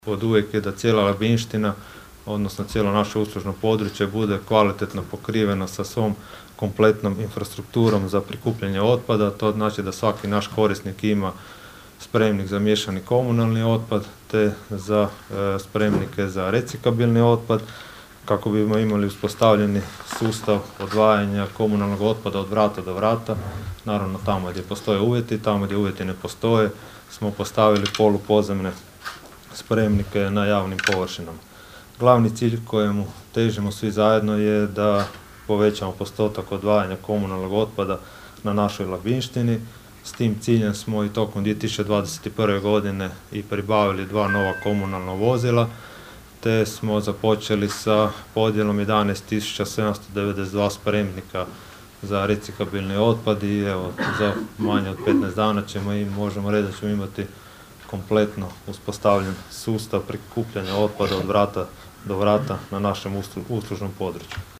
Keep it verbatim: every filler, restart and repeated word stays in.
Od uvijek je da cijela Labinština, odnosno cijelo naše uslužno područje bude kvalitetno pokriveno sa svom kompletnom infrastrukturom za prikupljanje otpada. To znači da svaki naš korisnik ima spremnik za miješani komunalni otpad te za e, spremnike za recikabilni otpad, kako bismo imali uspostavljeni sustav odvajanja komunalnog otpada od vrata do vrata. Naravno, tamo gdje postoje uvjeti, tamo gdje uvjeti ne postoje, smo postavili polupozemne spremnike na javnim površinama. Glavni cilj kojemu težimo svi zajedno je da povećamo postotak odvajanja komunalnog otpada na našoj Labinštini. S tim ciljem smo i tokom dvije tisuće dvadeset prve. godine i pribavili dva nova komunalna vozila, te smo započeli sa podjelom jedanaest tisuća sedamsto devedeset dva spremnika za recikabilni otpad i evo, za manje od petnaest dana ćemo i možemo reći da ćemo imati kompletno uspostavljen sustav prikupljanja otpada od vrata do vrata na našem uslužnom području.